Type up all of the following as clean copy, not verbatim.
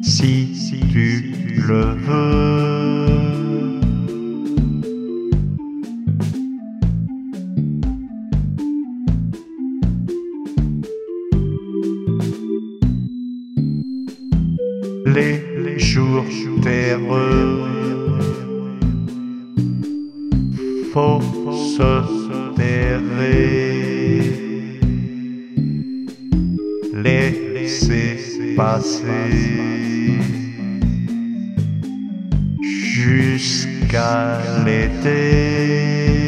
si tu le veux. Les jours terreux, faut se terrer, laisser passer jusqu'à l'été.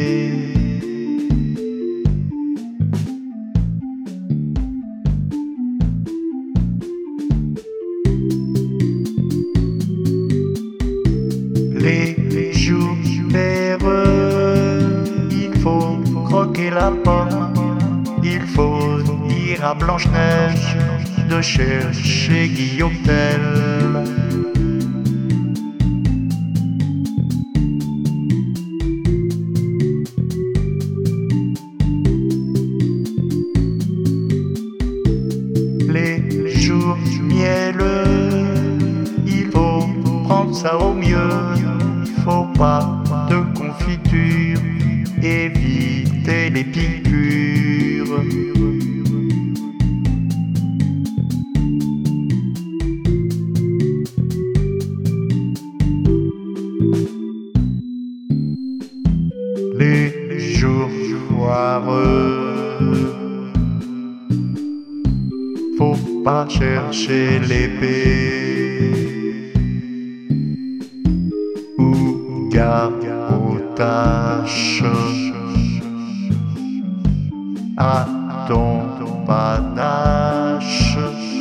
Les jours terreux, il faut croquer la pomme, il faut dire à Blanche-Neige de chercher Guillaume Tell. Les jours mielleux, il faut prendre ça au mieux. Faut pas de confiture, éviter les piqûres. Les jours foireux, faut pas chercher l'épée ou garde aux tâches à ton panache.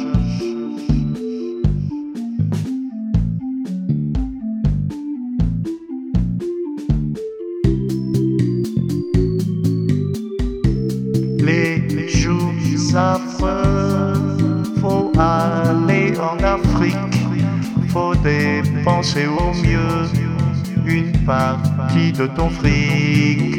Les jours affreux, faut aller en Afrique, faut dépenser au mieux une partie de ton fric.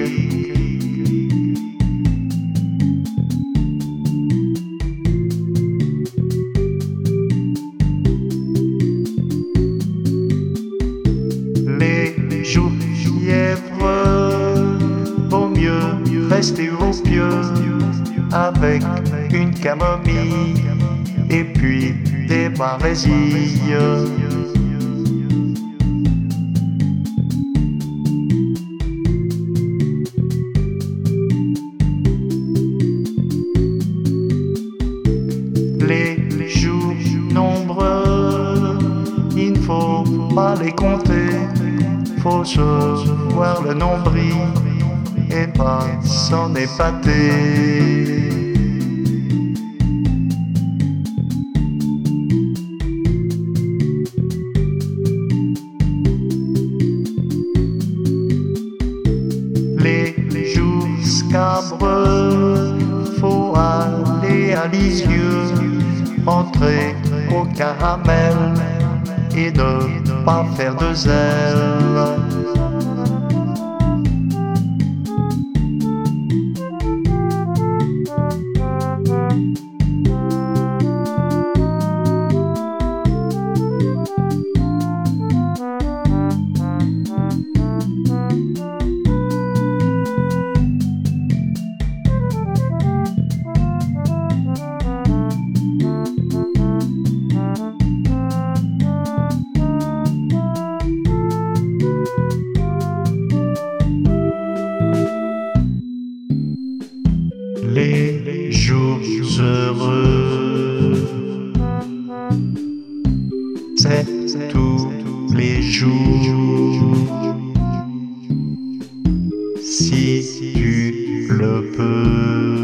Les jours fièvreux, vaut mieux rester au pieu avec une camomille et puis des barésilles. Les jours nombreux, il ne faut pas les compter, faut se voir le nombril et pas s'en épater. Les jours scabreux, faut aller à Lisieux, entrer au caramel et ne pas faire de zèle. Les jours heureux, c'est tous les jours, si tu le peux.